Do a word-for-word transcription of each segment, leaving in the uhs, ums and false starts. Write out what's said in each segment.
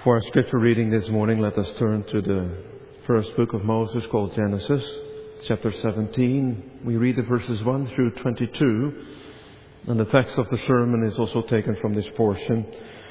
For our scripture reading this morning, let us turn to the first book of Moses called Genesis, chapter seventeen. We read the verses one through twenty-two, and the text of the sermon is also taken from this portion,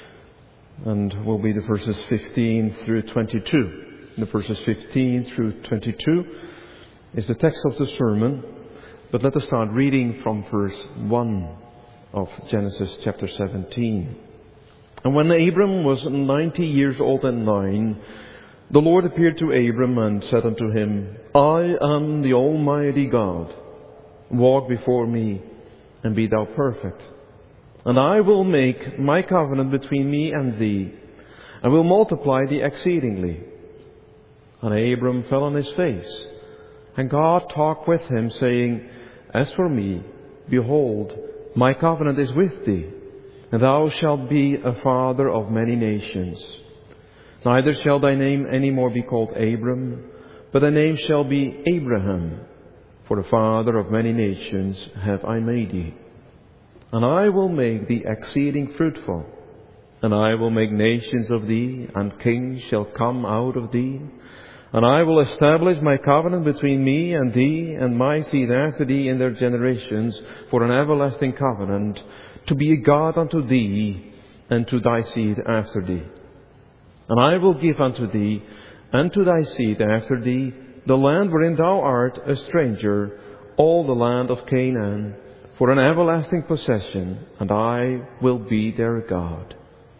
and will be the verses fifteen through twenty-two. The verses fifteen through twenty-two is the text of the sermon, but let us start reading from verse one of Genesis chapter seventeen. And when Abram was ninety years old and nine, the Lord appeared to Abram and said unto him, I am the Almighty God. Walk before me, and be thou perfect. And I will make my covenant between me and thee, and will multiply thee exceedingly. And Abram fell on his face, and God talked with him, saying, As for me, behold, my covenant is with thee, and thou shalt be a father of many nations. Neither shall thy name any more be called Abram, but thy name shall be Abraham, for the father of many nations have I made thee. And I will make thee exceeding fruitful, and I will make nations of thee, and kings shall come out of thee. And I will establish my covenant between me and thee and my seed after thee in their generations for an everlasting covenant, to be a God unto thee and to thy seed after thee. And I will give unto thee and to thy seed after thee the land wherein thou art a stranger, all the land of Canaan, for an everlasting possession, and I will be their God.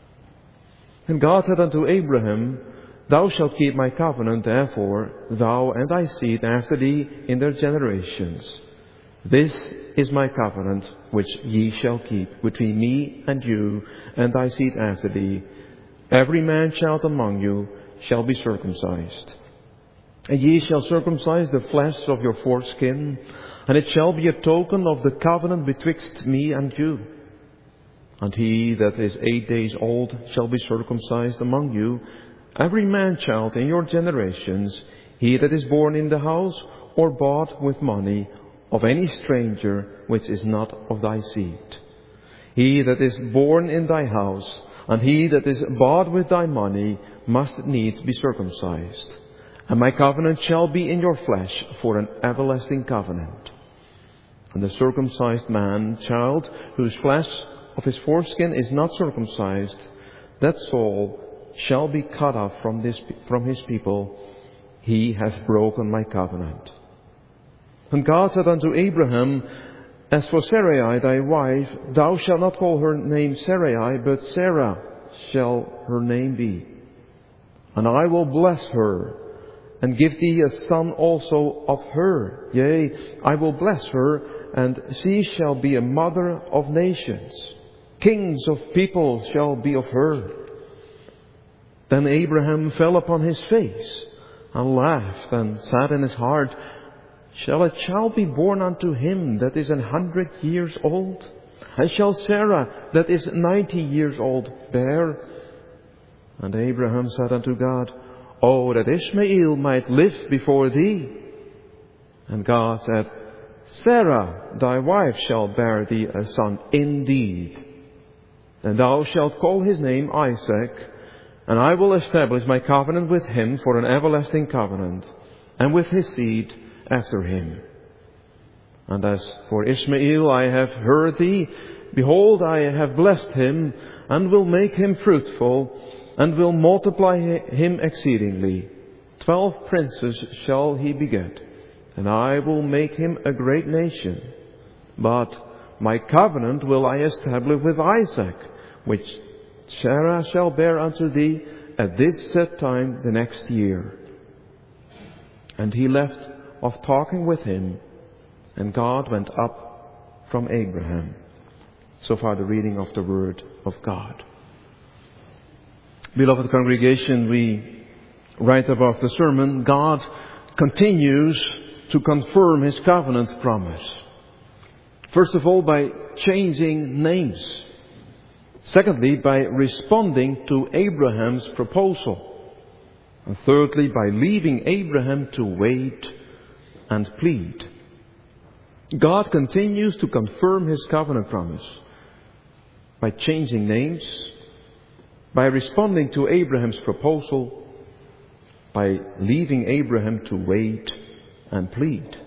And God said unto Abraham, Thou shalt keep my covenant, therefore, thou and thy seed after thee in their generations. This is my covenant which ye shall keep between me and you and thy seed after thee. Every man child among you shall be circumcised. And ye shall circumcise the flesh of your foreskin, and it shall be a token of the covenant betwixt me and you. And he that is eight days old shall be circumcised among you, every man child in your generations, he that is born in the house or bought with money of any stranger which is not of thy seed. He that is born in thy house, and he that is bought with thy money, must needs be circumcised. And my covenant shall be in your flesh for an everlasting covenant. And the circumcised man child, whose flesh of his foreskin is not circumcised, that soul shall be cut off from this from his people. He has broken my covenant. And God said unto Abraham, As for Sarai thy wife, thou shalt not call her name Sarai, but Sarah shall her name be. And I will bless her, and give thee a son also of her. Yea, I will bless her, and she shall be a mother of nations. Kings of people shall be of her. Then Abraham fell upon his face, and laughed, and said in his heart, Shall a child be born unto him that is an hundred years old? And shall Sarah that is ninety years old bear? And Abraham said unto God, Oh, that Ishmael might live before thee. And God said, Sarah thy wife shall bear thee a son indeed. And thou shalt call his name Isaac, and I will establish my covenant with him for an everlasting covenant, and with his seed after him. And as for Ishmael, I have heard thee. Behold, I have blessed him, and will make him fruitful, and will multiply him exceedingly. Twelve princes shall he beget, and I will make him a great nation. But my covenant will I establish with Isaac, which Sarah shall bear unto thee at this set time the next year. And he left off talking with him, and God went up from Abraham. So far the reading of the Word of God. Beloved congregation, we write above the sermon, God continues to confirm His covenant promise. First of all, by changing names. Secondly, by responding to Abraham's proposal. And thirdly, by leaving Abraham to wait and plead. God continues to confirm His covenant promise by changing names, by responding to Abraham's proposal, by leaving Abraham to wait and plead.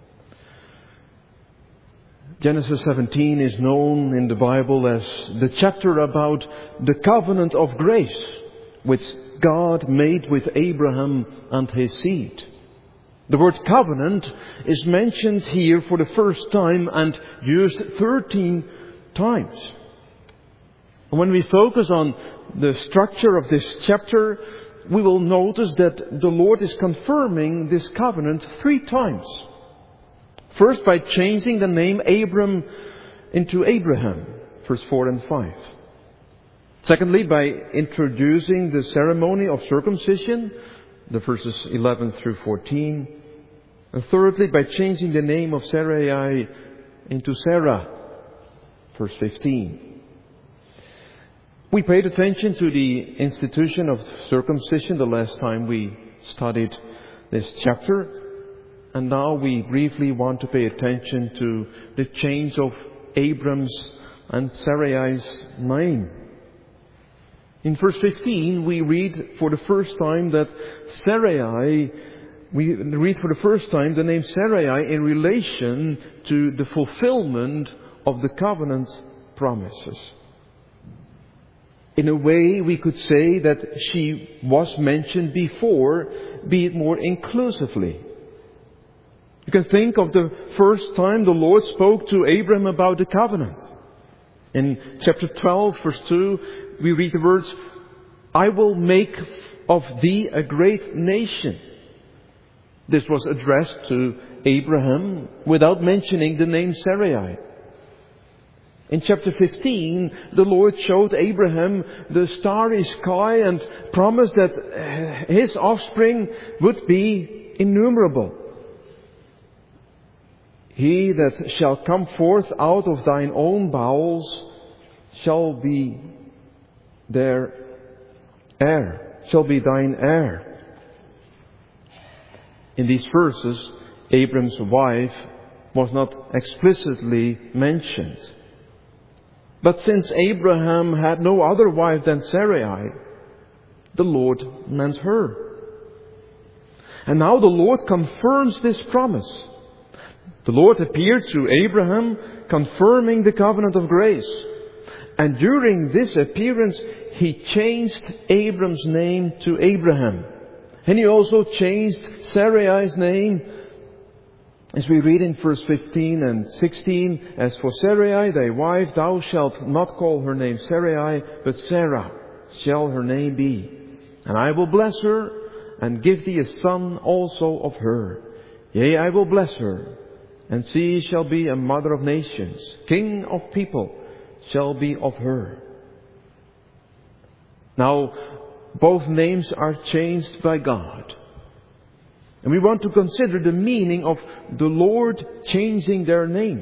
Genesis seventeen is known in the Bible as the chapter about the covenant of grace which God made with Abraham and his seed. The word covenant is mentioned here for the first time and used thirteen times. And when we focus on the structure of this chapter, we will notice that the Lord is confirming this covenant three times. First, by changing the name Abram into Abraham, verse four and five. Secondly, by introducing the ceremony of circumcision, the verses eleven through fourteen. And thirdly, by changing the name of Sarai into Sarah, verse fifteen. We paid attention to the institution of circumcision the last time we studied this chapter. And now we briefly want to pay attention to the change of Abram's and Sarai's name. In verse fifteen, we read for the first time that Sarai, we read for the first time the name Sarai in relation to the fulfillment of the covenant promises. In a way, we could say that she was mentioned before, be it more inclusively. You can think of the first time the Lord spoke to Abram about the covenant. In chapter twelve, verse two, we read the words, I will make of thee a great nation. This was addressed to Abraham without mentioning the name Sarai. In chapter fifteen, the Lord showed Abraham the starry sky and promised that his offspring would be innumerable. He that shall come forth out of thine own bowels shall be their heir, shall be thine heir. In these verses, Abram's wife was not explicitly mentioned. But since Abraham had no other wife than Sarai, the Lord meant her. And now the Lord confirms this promise. The Lord appeared to Abraham, confirming the covenant of grace. And during this appearance, He changed Abram's name to Abraham. And He also changed Sarai's name, as we read in verse fifteen and sixteen. As for Sarai, thy wife, thou shalt not call her name Sarai, but Sarah shall her name be. And I will bless her, and give thee a son also of her. Yea, I will bless her. And she shall be a mother of nations. King of people shall be of her. Now, both names are changed by God. And we want to consider the meaning of the Lord changing their names.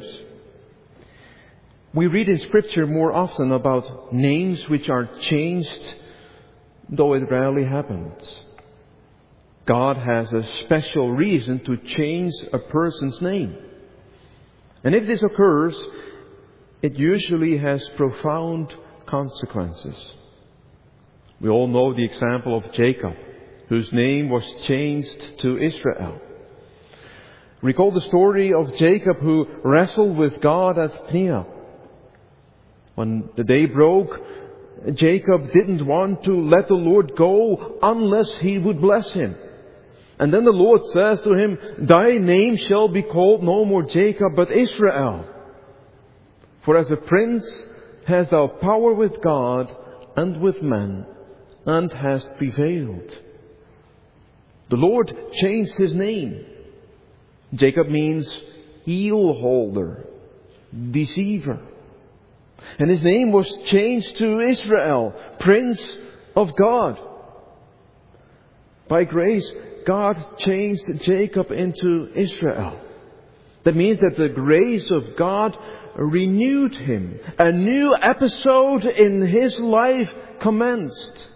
We read in Scripture more often about names which are changed, though it rarely happens. God has a special reason to change a person's name. And if this occurs, it usually has profound consequences. We all know the example of Jacob, whose name was changed to Israel. Recall the story of Jacob who wrestled with God at Peniel. When the day broke, Jacob didn't want to let the Lord go unless He would bless him. And then the Lord says to him, thy name shall be called no more Jacob, but Israel. For as a prince hast thou power with God and with men, and hast prevailed. The Lord changed his name. Jacob means heel holder, deceiver. And his name was changed to Israel, Prince of God. By grace, God changed Jacob into Israel. That means that the grace of God renewed him. A new episode in his life commenced.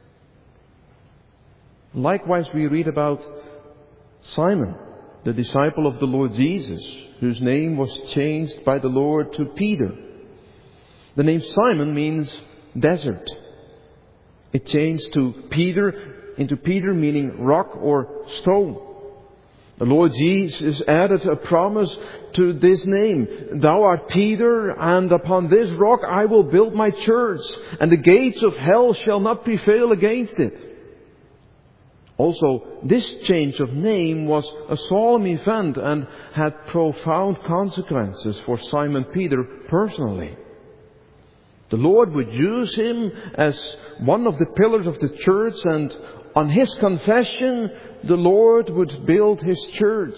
Likewise, we read about Simon, the disciple of the Lord Jesus, whose name was changed by the Lord to Peter. The name Simon means desert. It changed to Peter, into Peter meaning rock or stone. The Lord Jesus added a promise to this name. Thou art Peter, and upon this rock I will build my church, and the gates of hell shall not prevail against it. Also, this change of name was a solemn event and had profound consequences for Simon Peter personally. The Lord would use him as one of the pillars of the church, and on his confession, the Lord would build His church.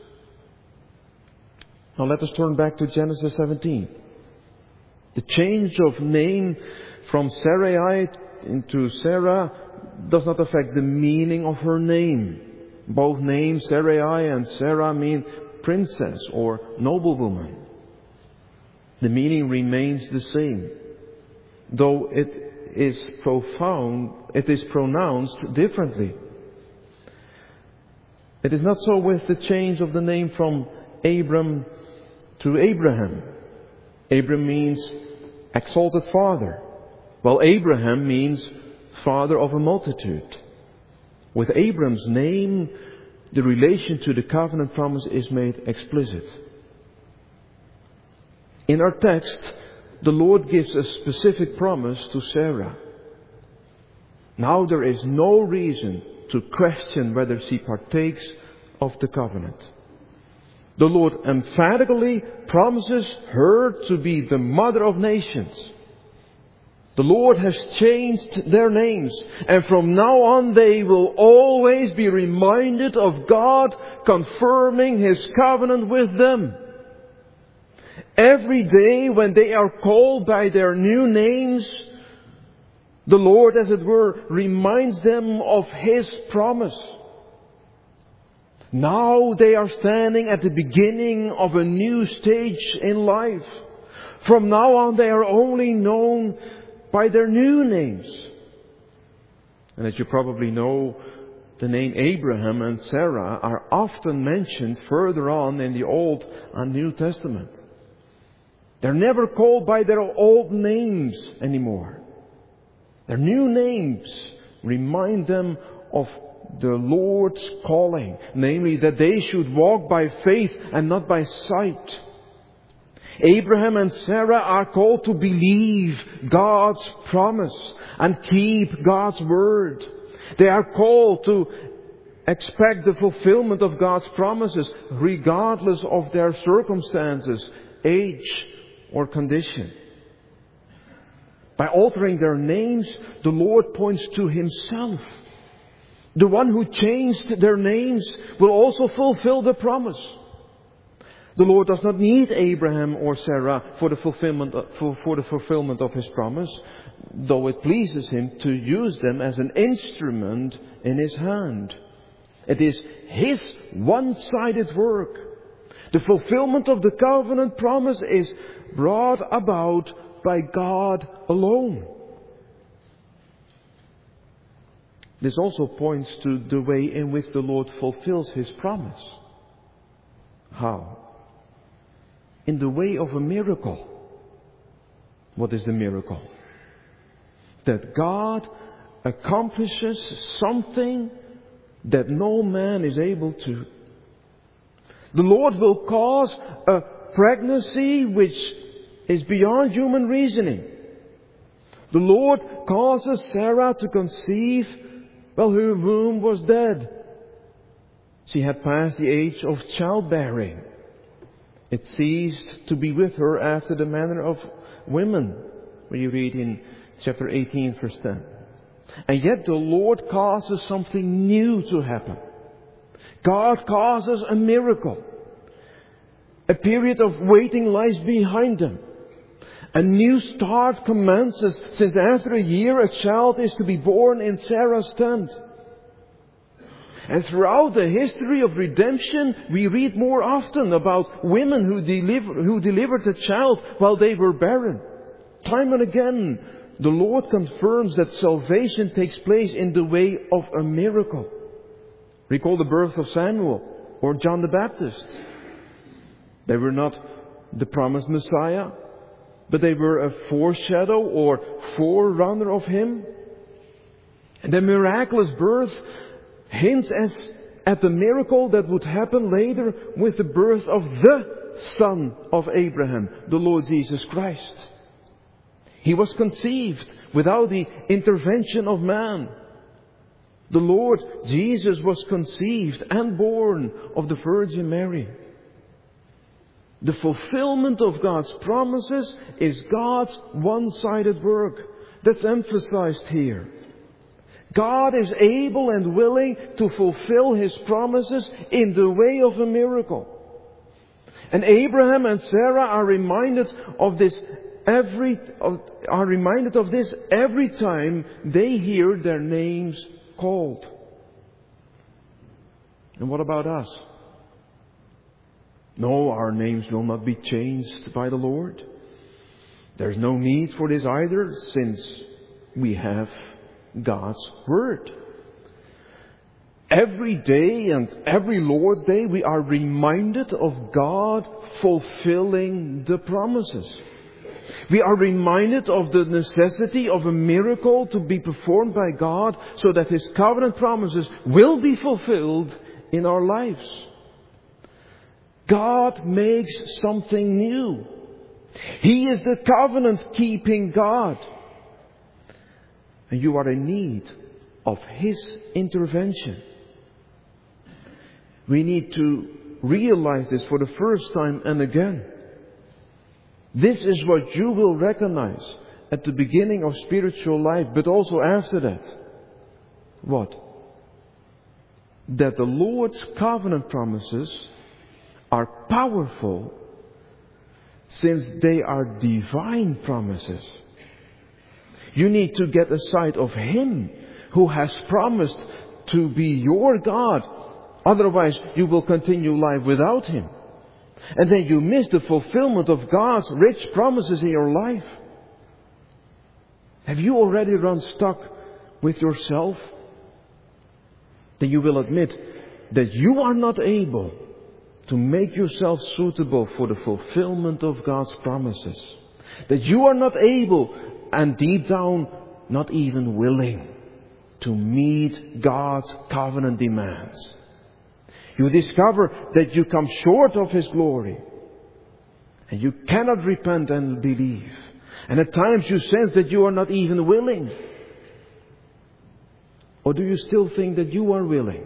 Now let us turn back to Genesis seventeen. The change of name from Sarai into Sarah does not affect the meaning of her name. Both names, Sarai and Sarah, mean princess or noblewoman. The meaning remains the same, though it is profound, it is pronounced differently. It is not so with the change of the name from Abram to Abraham. Abram means exalted father, while Abraham means father of a multitude. With Abram's name, the relation to the covenant promise is made explicit. In our text, the Lord gives a specific promise to Sarah. Now there is no reason to question whether she partakes of the covenant. The Lord emphatically promises her to be the mother of nations. The Lord has changed their names, and from now on they will always be reminded of God confirming His covenant with them. Every day when they are called by their new names, the Lord, as it were, reminds them of His promise. Now they are standing at the beginning of a new stage in life. From now on they are only known by their new names. And as you probably know, the name Abraham and Sarah are often mentioned further on in the Old and New Testament. They're never called by their old names anymore. Their new names remind them of the Lord's calling, namely that they should walk by faith and not by sight. Abraham and Sarah are called to believe God's promise and keep God's word. They are called to expect the fulfillment of God's promises regardless of their circumstances, age, or condition. By altering their names, the Lord points to Himself. The one who changed their names will also fulfill the promise. The Lord does not need Abraham or Sarah for the fulfillment of, for, for the fulfillment of His promise, though it pleases Him to use them as an instrument in His hand. It is His one-sided work. The fulfillment of the covenant promise is brought about by God alone. This also points to the way in which the Lord fulfills His promise. How? In the way of a miracle. What is the miracle? That God accomplishes something that no man is able to. The Lord will cause a pregnancy which is beyond human reasoning. The Lord causes Sarah to conceive while her womb was dead. She had passed the age of childbearing. It ceased to be with her after the manner of women, where you read in chapter eighteen, verse ten. And yet the Lord causes something new to happen. God causes a miracle. A period of waiting lies behind them. A new start commences, since after a year a child is to be born in Sarah's tent. And throughout the history of redemption, we read more often about women who, deliver, who delivered a child while they were barren. Time and again, the Lord confirms that salvation takes place in the way of a miracle. Recall the birth of Samuel or John the Baptist. They were not the promised Messiah, but they were a foreshadow or forerunner of Him. The miraculous birth hints as at the miracle that would happen later with the birth of the Son of Abraham, the Lord Jesus Christ. He was conceived without the intervention of man. The Lord Jesus was conceived and born of the Virgin Mary. The fulfillment of God's promises is God's one-sided work. That's emphasized here. God is able and willing to fulfill His promises in the way of a miracle. And Abraham and Sarah are reminded of this every of, are reminded of this every time they hear their names called. And what about us? No, our names will not be changed by the Lord. There's no need for this either, since we have God's Word. Every day and every Lord's Day we are reminded of God fulfilling the promises. We are reminded of the necessity of a miracle to be performed by God so that His covenant promises will be fulfilled in our lives. God makes something new. He is the covenant-keeping God. And you are in need of His intervention. We need to realize this for the first time and again. This is what you will recognize at the beginning of spiritual life, but also after that. What? That the Lord's covenant promises are powerful since they are divine promises. You need to get a sight of Him who has promised to be your God. Otherwise, you will continue life without Him. And then you miss the fulfillment of God's rich promises in your life. Have you already run stuck with yourself? Then you will admit that you are not able to make yourself suitable for the fulfillment of God's promises. That you are not able, and deep down, not even willing to meet God's covenant demands. You discover that you come short of His glory. And you cannot repent and believe. And at times you sense that you are not even willing. Or do you still think that you are willing?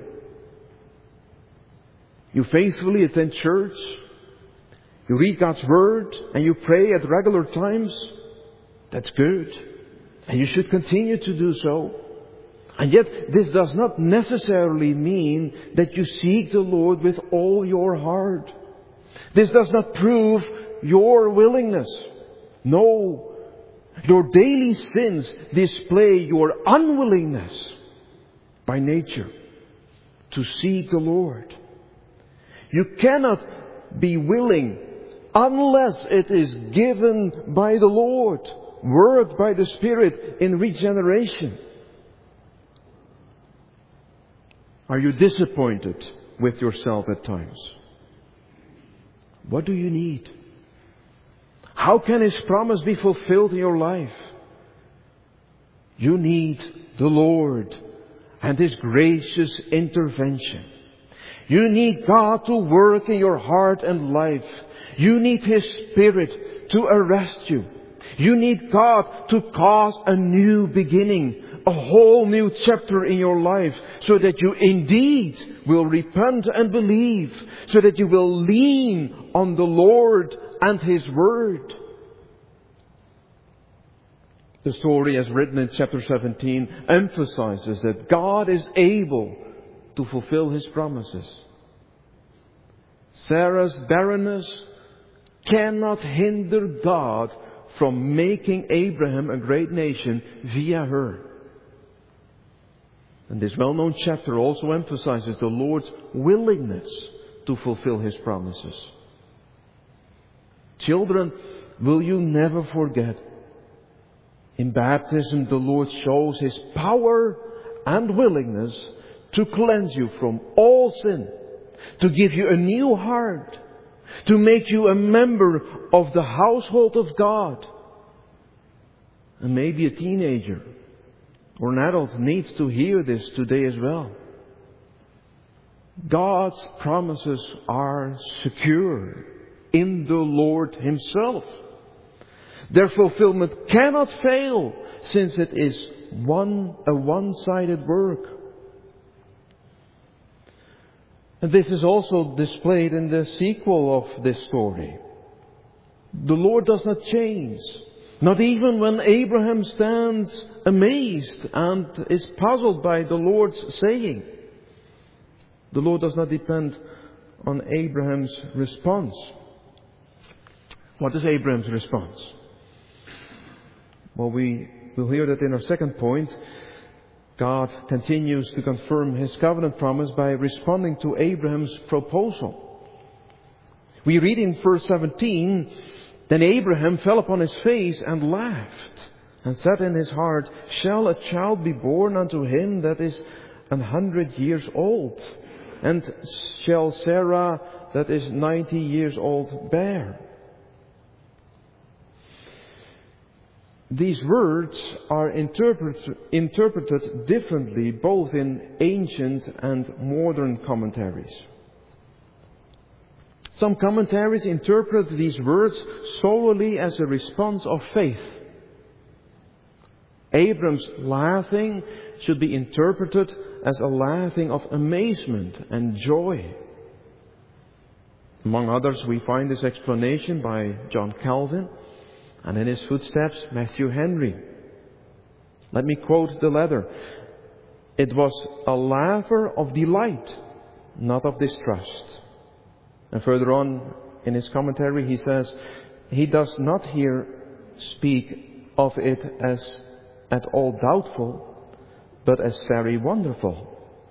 You faithfully attend church. You read God's Word. And you pray at regular times. That's good. And you should continue to do so. And yet, this does not necessarily mean that you seek the Lord with all your heart. This does not prove your willingness. No. Your daily sins display your unwillingness by nature to seek the Lord. You cannot be willing unless it is given by the Lord, worked by the Spirit in regeneration. Are you disappointed with yourself at times? What do you need? How can His promise be fulfilled in your life? You need the Lord and His gracious intervention. You need God to work in your heart and life. You need His Spirit to arrest you. You need God to cause a new beginning. A whole new chapter in your life, so that you indeed will repent and believe, so that you will lean on the Lord and His Word. The story as written in chapter seventeen emphasizes that God is able to fulfill His promises. Sarah's barrenness cannot hinder God from making Abraham a great nation via her. And this well-known chapter also emphasizes the Lord's willingness to fulfill His promises. Children, will you never forget? In baptism, the Lord shows His power and willingness to cleanse you from all sin, to give you a new heart, to make you a member of the household of God. And maybe a teenager or an adult needs to hear this today as well. God's promises are secure in the Lord Himself. Their fulfillment cannot fail, since it is one a one-sided work. And this is also displayed in the sequel of this story. The Lord does not change, not even when Abraham stands amazed and is puzzled by the Lord's saying. The Lord does not depend on Abraham's response. What is Abraham's response? Well, we will hear that in our second point. God continues to confirm His covenant promise by responding to Abraham's proposal. We read in verse seventeen, "Then Abraham fell upon his face and laughed, and said in his heart, Shall a child be born unto him that is an hundred years old? And shall Sarah that is ninety years old bear?" These words are interpret, interpreted differently both in ancient and modern commentaries. Some commentaries interpret these words solely as a response of faith. Abram's laughing should be interpreted as a laughing of amazement and joy. Among others, we find this explanation by John Calvin, and in his footsteps, Matthew Henry. Let me quote the latter. "It was a laugher of delight, not of distrust." And further on in his commentary, he says, he does not here speak of it as at all doubtful, but as very wonderful.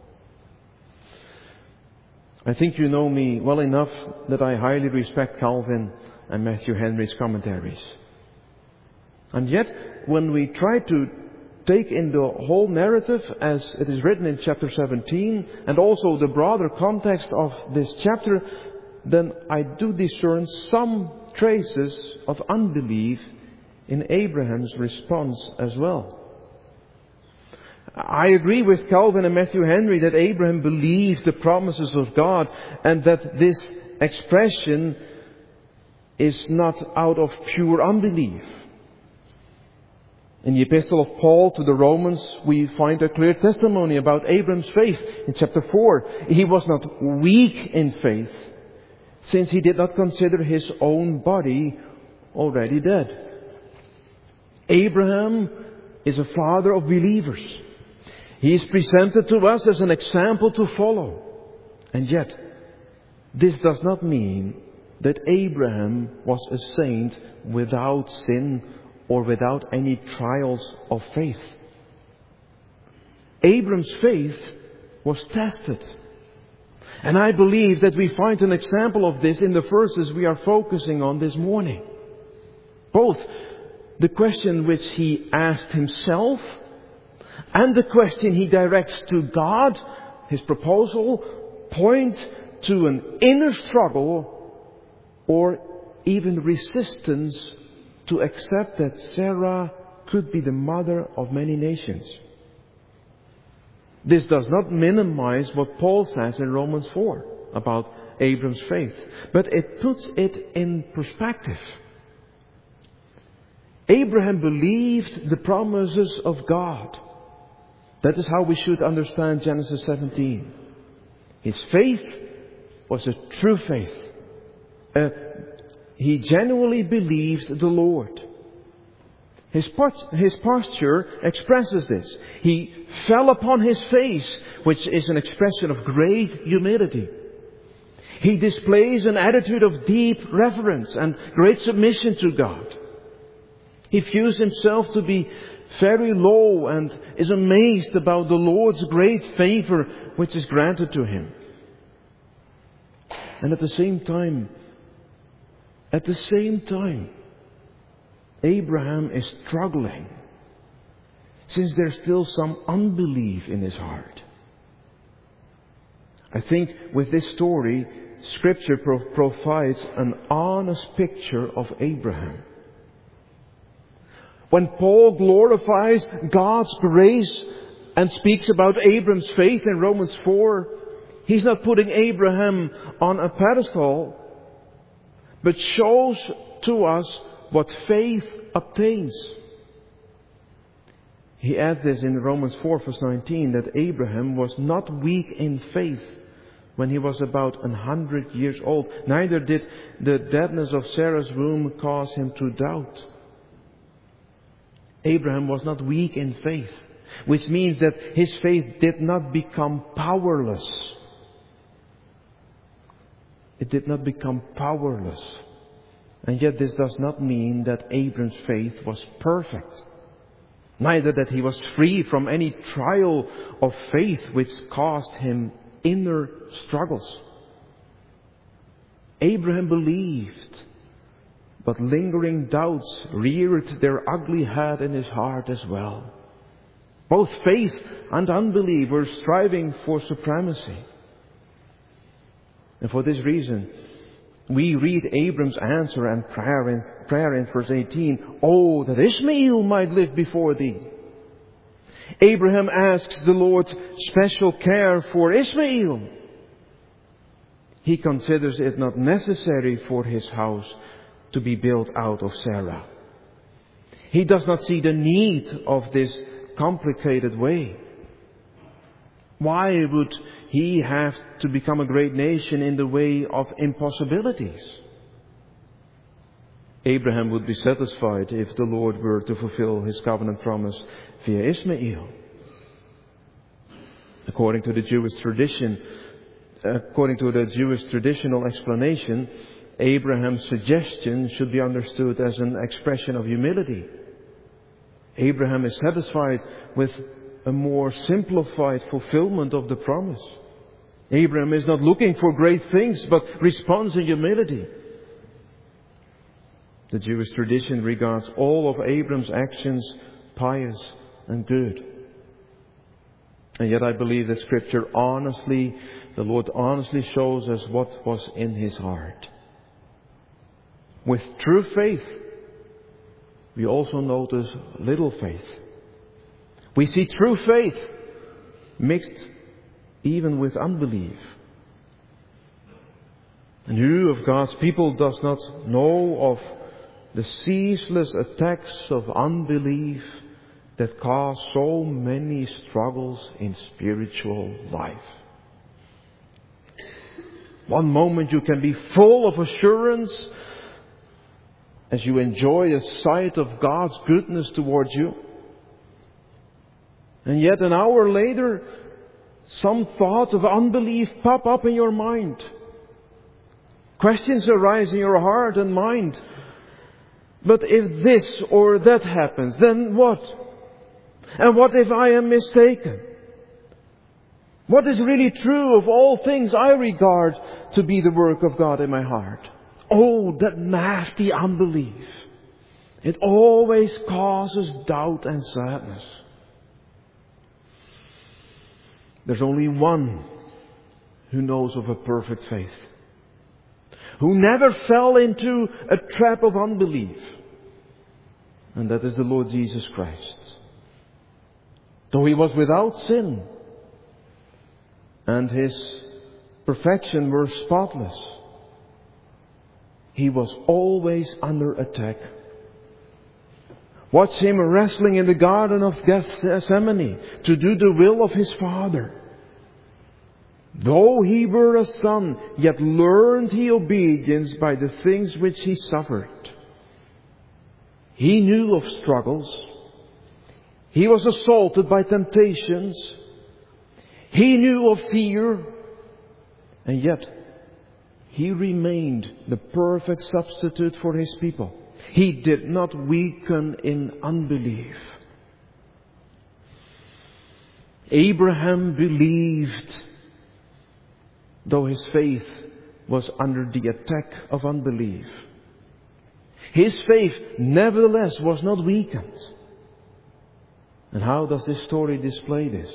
I think you know me well enough that I highly respect Calvin and Matthew Henry's commentaries. And yet, when we try to take in the whole narrative as it is written in chapter seventeen, and also the broader context of this chapter, then I do discern some traces of unbelief in Abraham's response as well. I agree with Calvin and Matthew Henry that Abraham believed the promises of God, and that this expression is not out of pure unbelief. In the epistle of Paul to the Romans, we find a clear testimony about Abraham's faith. In chapter four, he was not weak in faith, since he did not consider his own body already dead. Abraham is a father of believers. He is presented to us as an example to follow. And yet, this does not mean that Abraham was a saint without sin or without any trials of faith. Abraham's faith was tested. And I believe that we find an example of this in the verses we are focusing on this morning. Both the question which he asked himself and the question he directs to God, his proposal, point to an inner struggle or even resistance to accept that Sarah could be the mother of many nations. This does not minimize what Paul says in Romans four about Abram's faith, but it puts it in perspective. Abraham believed the promises of God. That is how we should understand Genesis seventeen. His faith was a true faith. Uh, he genuinely believed the Lord. His, post- his posture expresses this. He fell upon his face, which is an expression of great humility. He displays an attitude of deep reverence and great submission to God. He views himself to be very low and is amazed about the Lord's great favor which is granted to him. And at the same time, at the same time, Abraham is struggling, since there's still some unbelief in his heart. I think with this story, Scripture pro- provides an honest picture of Abraham. When Paul glorifies God's grace and speaks about Abraham's faith in Romans four, he's not putting Abraham on a pedestal, but shows to us what faith obtains. He adds this in Romans four verse nineteen, that Abraham was not weak in faith when he was about a hundred years old. Neither did the deadness of Sarah's womb cause him to doubt. Abraham was not weak in faith, which means that his faith did not become powerless. It did not become powerless. And yet this does not mean that Abraham's faith was perfect. Neither that he was free from any trial of faith which caused him inner struggles. Abraham believed, but lingering doubts reared their ugly head in his heart as well. Both faith and unbelief were striving for supremacy. And for this reason, we read Abram's answer and prayer in, prayer in verse eighteen. Oh, that Ishmael might live before thee. Abraham asks the Lord special care for Ishmael. He considers it not necessary for his house to be built out of Sarah. He does not see the need of this complicated way. Why would he have to become a great nation in the way of impossibilities? Abraham would be satisfied if the Lord were to fulfill his covenant promise via Ishmael. According to the Jewish tradition, according to the Jewish traditional explanation, Abraham's suggestion should be understood as an expression of humility. Abraham is satisfied with a more simplified fulfillment of the promise. Abraham is not looking for great things, but responds in humility. The Jewish tradition regards all of Abraham's actions pious and good. And yet I believe that Scripture honestly, the Lord honestly shows us what was in his heart. With true faith, we also notice little faith. We see true faith mixed even with unbelief. And who of God's people does not know of the ceaseless attacks of unbelief that cause so many struggles in spiritual life? One moment you can be full of assurance as you enjoy a sight of God's goodness towards you. And yet an hour later, some thoughts of unbelief pop up in your mind. Questions arise in your heart and mind. But if this or that happens, then what? And what if I am mistaken? What is really true of all things I regard to be the work of God in my heart? Oh, that nasty unbelief. It always causes doubt and sadness. There's only one who knows of a perfect faith, who never fell into a trap of unbelief. And that is the Lord Jesus Christ. Though he was without sin, and his perfection were spotless, he was always under attack. Watch him wrestling in the Garden of Gethsemane to do the will of his Father. Though he were a son, yet learned he obedience by the things which he suffered. He knew of struggles. He was assaulted by temptations. He knew of fear. And yet, he remained the perfect substitute for his people. He did not weaken in unbelief. Abraham believed, though his faith was under the attack of unbelief. His faith, nevertheless, was not weakened. And how does this story display this?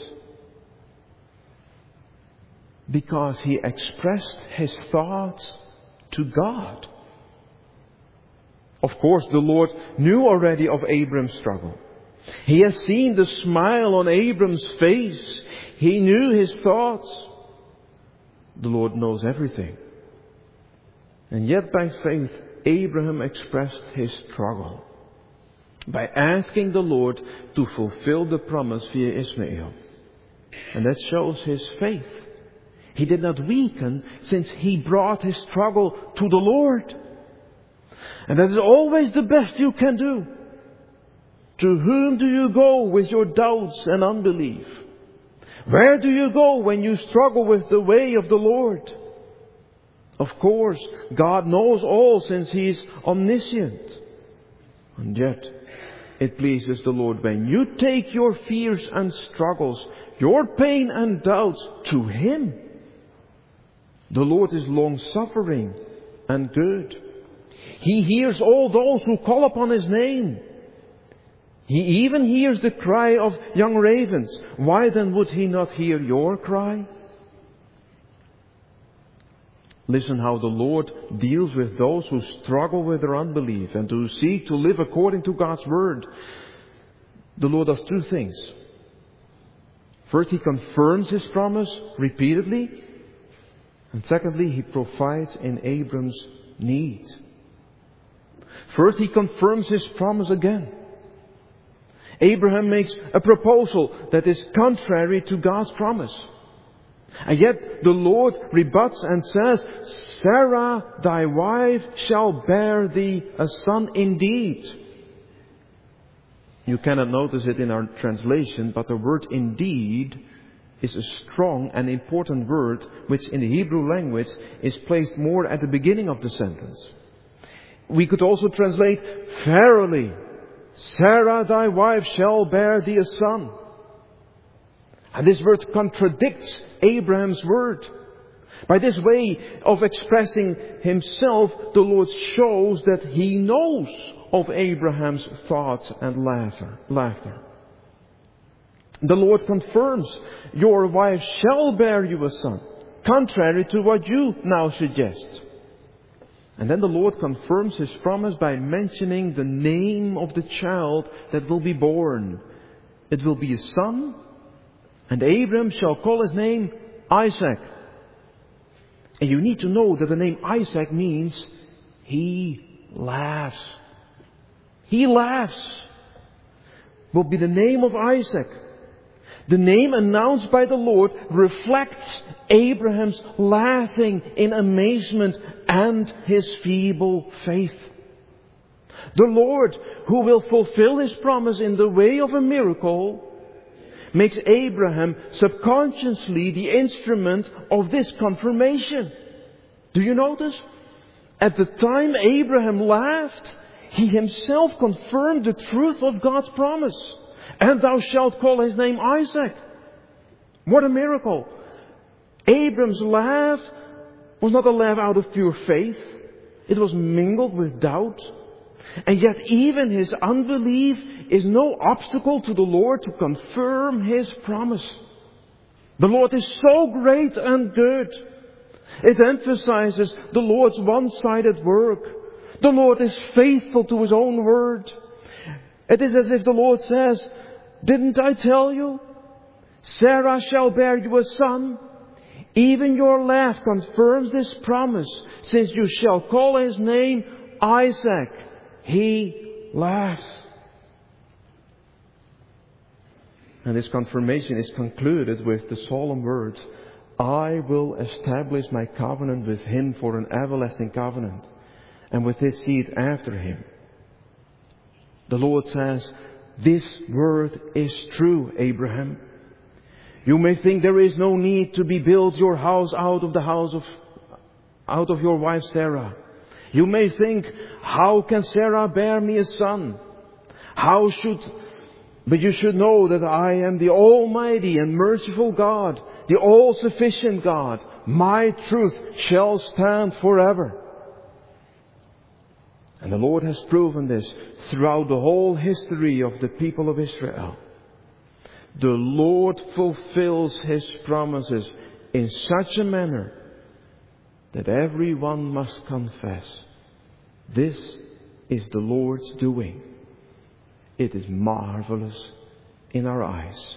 Because he expressed his thoughts to God. Of course, the Lord knew already of Abram's struggle. He has seen the smile on Abram's face. He knew his thoughts. The Lord knows everything. And yet by faith, Abraham expressed his struggle by asking the Lord to fulfill the promise via Ishmael. And that shows his faith. He did not weaken since he brought his struggle to the Lord. And that is always the best you can do. To whom do you go with your doubts and unbelief? Where do you go when you struggle with the way of the Lord? Of course, God knows all since He is omniscient. And yet, it pleases the Lord when you take your fears and struggles, your pain and doubts to Him. The Lord is long-suffering and good. He hears all those who call upon His name. He even hears the cry of young ravens. Why then would He not hear your cry? Listen how the Lord deals with those who struggle with their unbelief and who seek to live according to God's Word. The Lord does two things. First, He confirms His promise repeatedly. And secondly, He provides in Abram's need. First, He confirms His promise again. Abraham makes a proposal that is contrary to God's promise. And yet the Lord rebuts and says, Sarah, thy wife, shall bear thee a son indeed. You cannot notice it in our translation, but the word indeed is a strong and important word which in the Hebrew language is placed more at the beginning of the sentence. We could also translate, verily, Sarah thy wife shall bear thee a son. And this word contradicts Abraham's word. By this way of expressing himself, the Lord shows that He knows of Abraham's thoughts and laughter. laughter. The Lord confirms, your wife shall bear you a son, contrary to what you now suggest. And then the Lord confirms His promise by mentioning the name of the child that will be born. It will be a son, and Abram shall call his name Isaac. And you need to know that the name Isaac means he laughs. He laughs will be the name of Isaac. The name announced by the Lord reflects Abraham's laughing in amazement and his feeble faith. The Lord, who will fulfill His promise in the way of a miracle, makes Abraham subconsciously the instrument of this confirmation. Do you notice? At the time Abraham laughed, he himself confirmed the truth of God's promise. And thou shalt call his name Isaac. What a miracle. Abram's laugh was not a laugh out of pure faith. It was mingled with doubt. And yet even his unbelief is no obstacle to the Lord to confirm His promise. The Lord is so great and good. It emphasizes the Lord's one-sided work. The Lord is faithful to His own word. It is as if the Lord says, didn't I tell you? Sarah shall bear you a son. Even your laugh confirms this promise, since you shall call his name Isaac. He laughs. And this confirmation is concluded with the solemn words, I will establish my covenant with him for an everlasting covenant, and with his seed after him. The Lord says, this word is true, Abraham. You may think there is no need to be built your house out of the house of, out of your wife Sarah. You may think, how can Sarah bear me a son? How should, but you should know that I am the Almighty and merciful God, the all-sufficient God. My truth shall stand forever. And the Lord has proven this throughout the whole history of the people of Israel. The Lord fulfills His promises in such a manner that everyone must confess, this is the Lord's doing. It is marvelous in our eyes.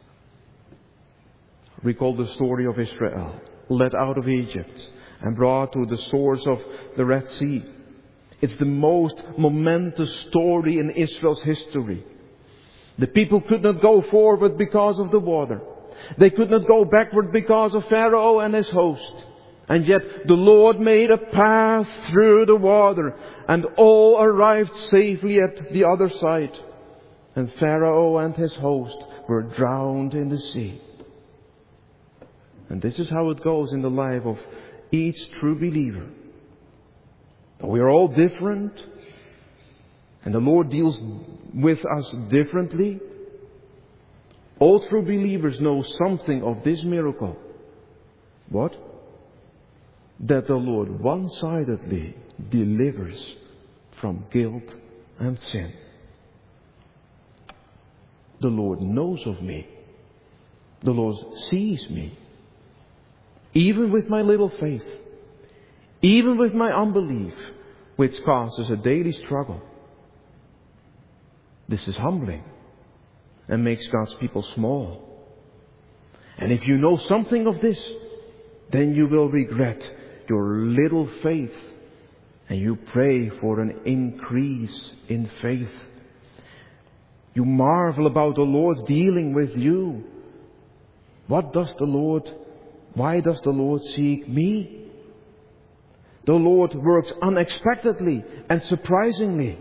Recall the story of Israel, led out of Egypt and brought to the source of the Red Sea. It's the most momentous story in Israel's history. The people could not go forward because of the water. They could not go backward because of Pharaoh and his host. And yet the Lord made a path through the water, and all arrived safely at the other side. And Pharaoh and his host were drowned in the sea. And this is how it goes in the life of each true believer. We are all different, and the Lord deals with us differently. All true believers know something of this miracle. What? That the Lord one-sidedly delivers from guilt and sin. The Lord knows of me. The Lord sees me. Even with my little faith. Even with my unbelief, which causes a daily struggle. This is humbling and makes God's people small. And if you know something of this, then you will regret your little faith, and you pray for an increase in faith. You marvel about the Lord dealing with you. What does the Lord, why does the Lord seek me? The Lord works unexpectedly and surprisingly.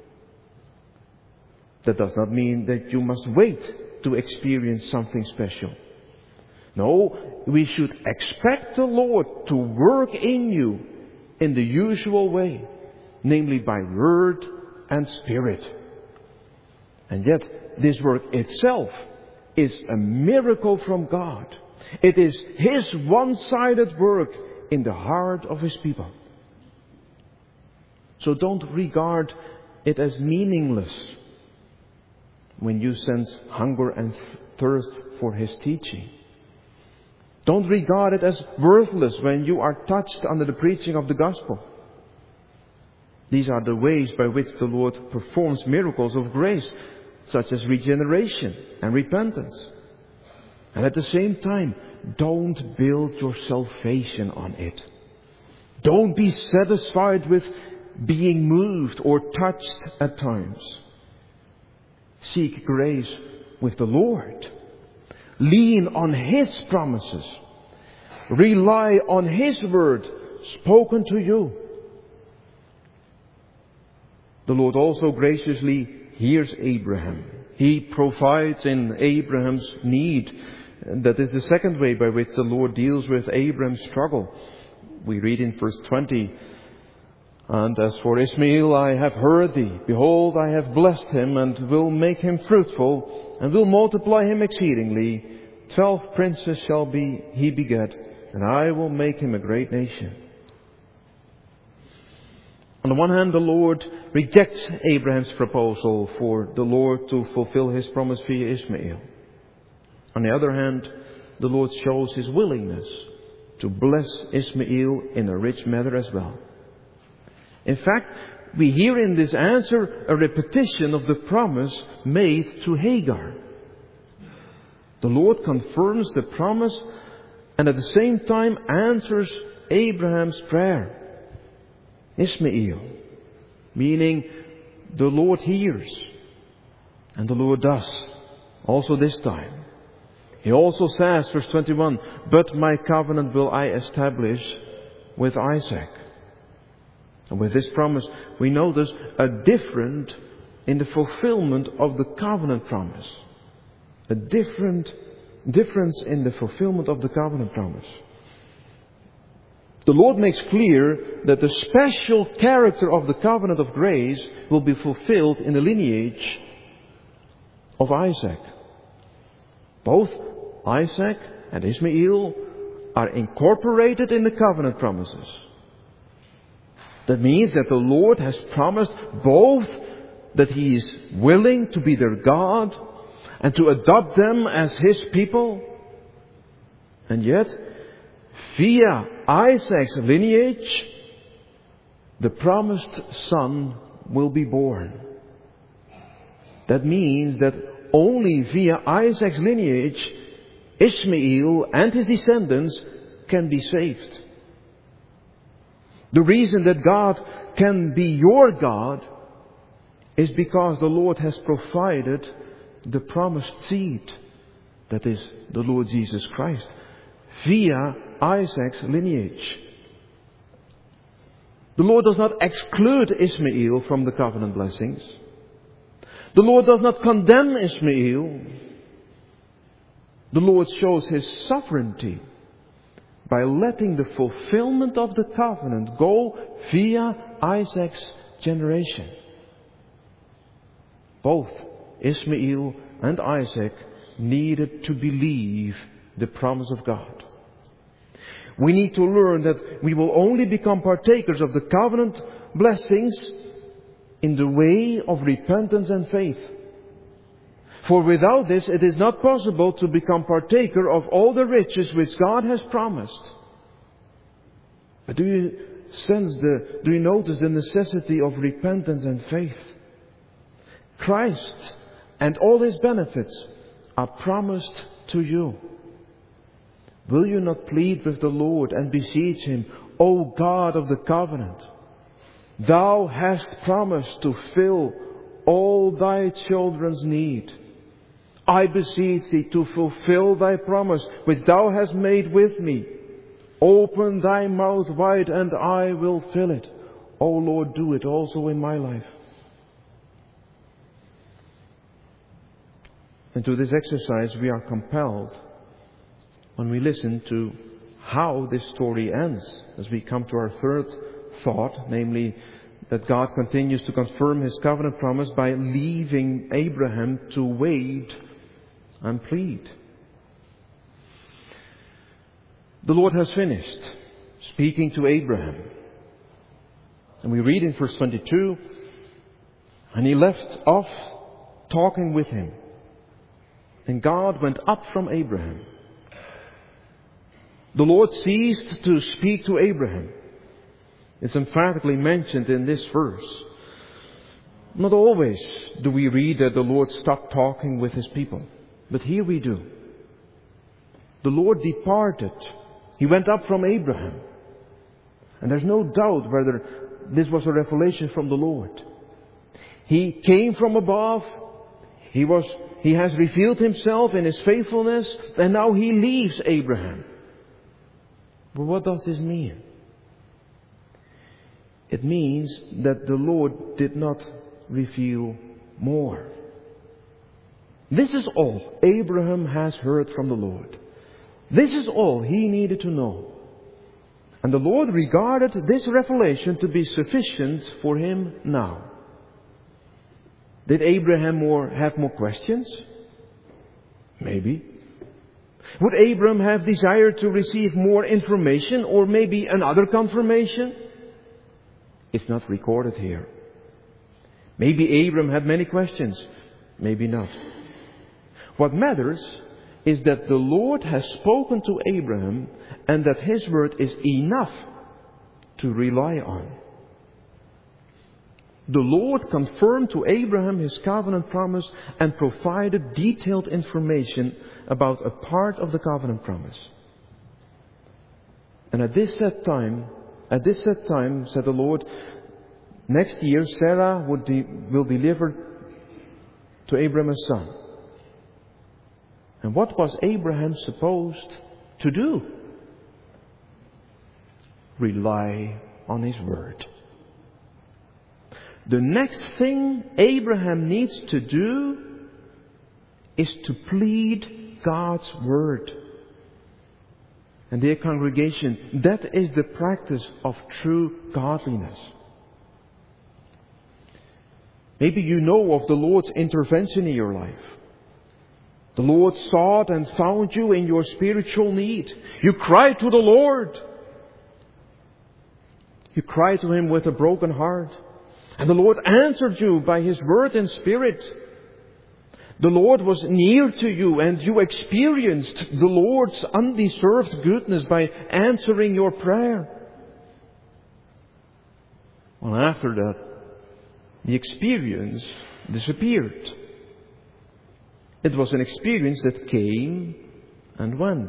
That does not mean that you must wait to experience something special. No, we should expect the Lord to work in you in the usual way, namely by word and spirit. And yet, this work itself is a miracle from God. It is His one-sided work in the heart of His people. So don't regard it as meaningless when you sense hunger and thirst for His teaching. Don't regard it as worthless when you are touched under the preaching of the gospel. These are the ways by which the Lord performs miracles of grace, such as regeneration and repentance. And at the same time, don't build your salvation on it. Don't be satisfied with being moved or touched at times. Seek grace with the Lord. Lean on His promises. Rely on His word spoken to you. The Lord also graciously hears Abraham. He provides in Abraham's need. That is the second way by which the Lord deals with Abraham's struggle. We read in verse twenty, "And as for Ishmael, I have heard thee. Behold, I have blessed him, and will make him fruitful, and will multiply him exceedingly. Twelve princes shall be he beget, and I will make him a great nation." On the one hand, the Lord rejects Abraham's proposal for the Lord to fulfill His promise via Ishmael. On the other hand, the Lord shows His willingness to bless Ishmael in a rich manner as well. In fact, we hear in this answer a repetition of the promise made to Hagar. The Lord confirms the promise and at the same time answers Abraham's prayer. Ishmael, meaning the Lord hears, and the Lord does, also this time. He also says, verse twenty-one, "But my covenant will I establish with Isaac." And with this promise, we notice a difference in the fulfillment of the covenant promise. A different difference in the fulfillment of the covenant promise. The Lord makes clear that the special character of the covenant of grace will be fulfilled in the lineage of Isaac. Both Isaac and Ishmael are incorporated in the covenant promises. That means that the Lord has promised both that He is willing to be their God and to adopt them as His people. And yet, via Isaac's lineage, the promised son will be born. That means that only via Isaac's lineage, Ishmael and his descendants can be saved. The reason that God can be your God is because the Lord has provided the promised seed, that is the Lord Jesus Christ, via Isaac's lineage. The Lord does not exclude Ishmael from the covenant blessings. The Lord does not condemn Ishmael. The Lord shows His sovereignty by letting the fulfillment of the covenant go via Isaac's generation. Both Ishmael and Isaac needed to believe the promise of God. We need to learn that we will only become partakers of the covenant blessings in the way of repentance and faith. For without this, it is not possible to become partaker of all the riches which God has promised. But do you sense the, do you notice the necessity of repentance and faith? Christ and all His benefits are promised to you. Will you not plead with the Lord and beseech Him, O God of the covenant, Thou hast promised to fill all Thy children's need. I beseech Thee to fulfill Thy promise which Thou hast made with me. Open Thy mouth wide and I will fill it. O Lord, do it also in my life. And to this exercise we are compelled when we listen to how this story ends, as we come to our third thought, namely that God continues to confirm His covenant promise by leaving Abraham to wait and plead. The Lord has finished speaking to Abraham. And we read in verse twenty-two, and He left off talking with him. And God went up from Abraham. The Lord ceased to speak to Abraham. It's emphatically mentioned in this verse. Not always do we read that the Lord stopped talking with His people. But here we do. The Lord departed. He went up from Abraham. And there's no doubt whether this was a revelation from the Lord. He came from above. He was, He has revealed Himself in His faithfulness. And now He leaves Abraham. But what does this mean? It means that the Lord did not reveal more. This is all Abraham has heard from the Lord. This is all he needed to know. And the Lord regarded this revelation to be sufficient for him now. Did Abraham more, have more questions? Maybe. Would Abraham have desired to receive more information or maybe another confirmation? It's not recorded here. Maybe Abraham had many questions. Maybe not. What matters is that the Lord has spoken to Abraham and that His word is enough to rely on. The Lord confirmed to Abraham His covenant promise and provided detailed information about a part of the covenant promise. And at this set time, at this set time, said the Lord, next year Sarah would de- will deliver to Abraham a son. And what was Abraham supposed to do? Rely on His word. The next thing Abraham needs to do is to plead God's word. And dear congregation, that is the practice of true godliness. Maybe you know of the Lord's intervention in your life. The Lord sought and found you in your spiritual need. You cried to the Lord. You cried to Him with a broken heart. And the Lord answered you by His word and spirit. The Lord was near to you and you experienced the Lord's undeserved goodness by answering your prayer. Well, after that, the experience disappeared. It was an experience that came and went.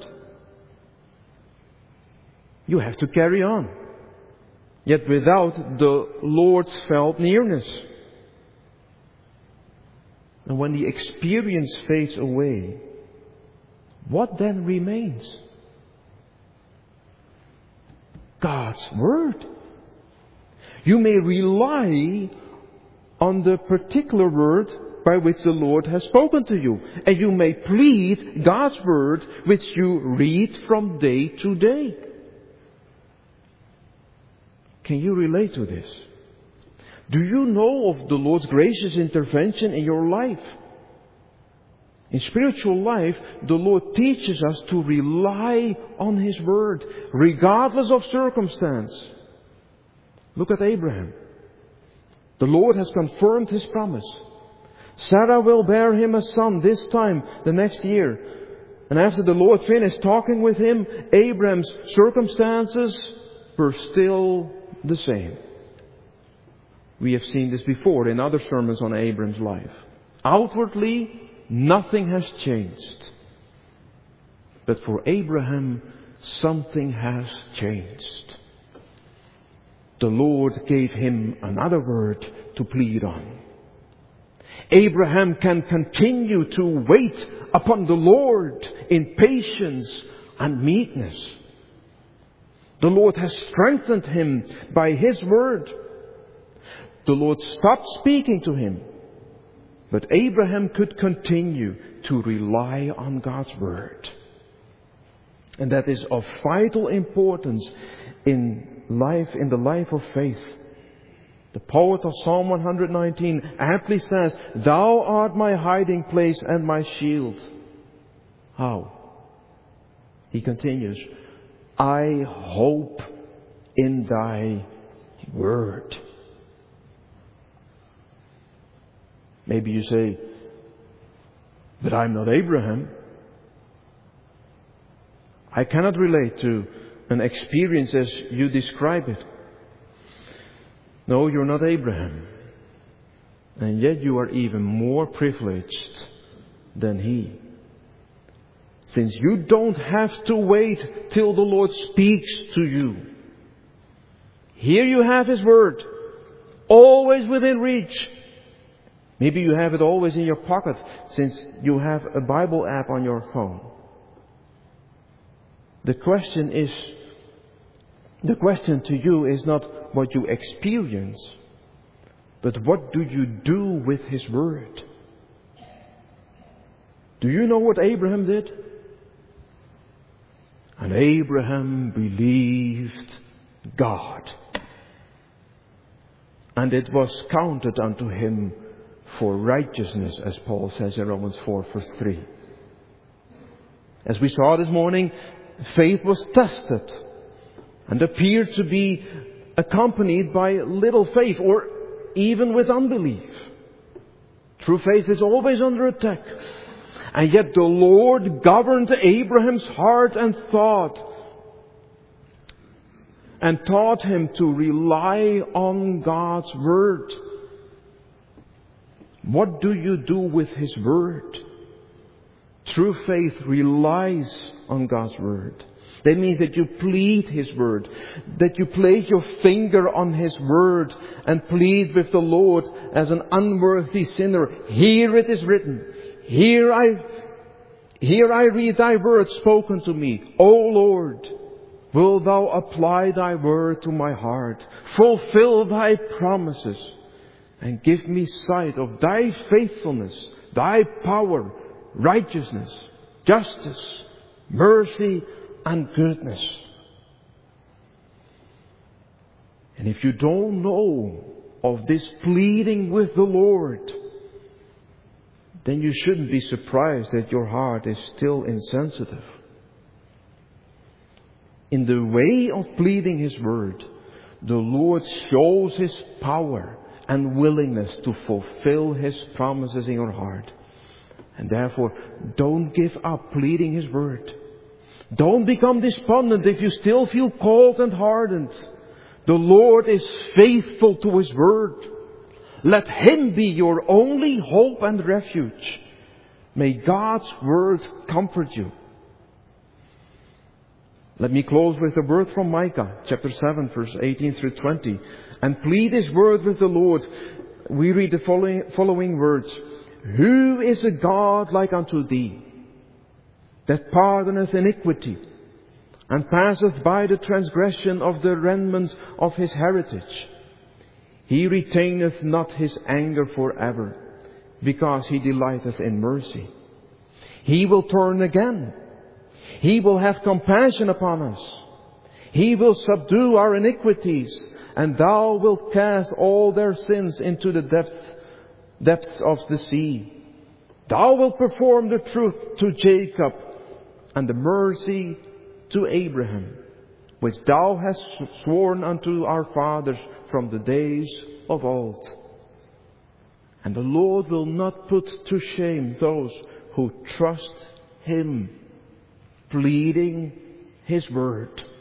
You have to carry on. Yet without the Lord's felt nearness. And when the experience fades away, what then remains? God's Word. You may rely on the particular word by which the Lord has spoken to you. And you may plead God's Word which you read from day to day. Can you relate to this? Do you know of the Lord's gracious intervention in your life? In spiritual life, the Lord teaches us to rely on His Word, regardless of circumstance. Look at Abraham. The Lord has confirmed His promise. Sarah will bear him a son this time, the next year. And after the Lord finished talking with him, Abraham's circumstances were still the same. We have seen this before in other sermons on Abraham's life. Outwardly, nothing has changed. But for Abraham, something has changed. The Lord gave him another word to plead on. Abraham can continue to wait upon the Lord in patience and meekness. The Lord has strengthened him by His word. The Lord stopped speaking to him, but Abraham could continue to rely on God's word. And that is of vital importance in life, in the life of faith. The poet of Psalm one nineteen aptly says, "Thou art my hiding place and my shield." How? He continues, "I hope in Thy word." Maybe you say, "But I'm not Abraham. I cannot relate to an experience as you describe it." No, you're not Abraham. And yet you are even more privileged than he. Since you don't have to wait till the Lord speaks to you. Here you have His word, always within reach. Maybe you have it always in your pocket, since you have a Bible app on your phone. The question is, the question to you is not what you experience, but what do you do with His word? Do you know what Abraham did? And Abraham believed God, and it was counted unto him for righteousness, as Paul says in Romans four verse three. As we saw this morning, faith was tested and appeared to be accompanied by little faith, or even with unbelief. True faith is always under attack. And yet the Lord governed Abraham's heart and thought, and taught him to rely on God's word. What do you do with His word? True faith relies on God's word. That means that you plead His word, that you place your finger on His word and plead with the Lord as an unworthy sinner. Here it is written, Here I, here I read Thy word spoken to me. O Lord, will Thou apply Thy word to my heart, fulfill Thy promises, and give me sight of Thy faithfulness, Thy power, righteousness, justice, mercy, and goodness. And if you don't know of this pleading with the Lord, then you shouldn't be surprised that your heart is still insensitive. In the way of pleading His word, the Lord shows His power and willingness to fulfill His promises in your heart. And therefore, don't give up pleading His word. Don't become despondent if you still feel cold and hardened. The Lord is faithful to His word. Let Him be your only hope and refuge. May God's word comfort you. Let me close with a word from Micah, chapter seven, verse eighteen through twenty. And plead His word with the Lord. We read the following, following words. Who is a God like unto thee, that pardoneth iniquity, and passeth by the transgression of the remnant of his heritage? He retaineth not His anger forever, because He delighteth in mercy. He will turn again. He will have compassion upon us. He will subdue our iniquities, and Thou wilt cast all their sins into the depth, depths of the sea. Thou wilt perform the truth to Jacob, and the mercy to Abraham, which Thou hast sworn unto our fathers from the days of old. And the Lord will not put to shame those who trust Him, pleading His word.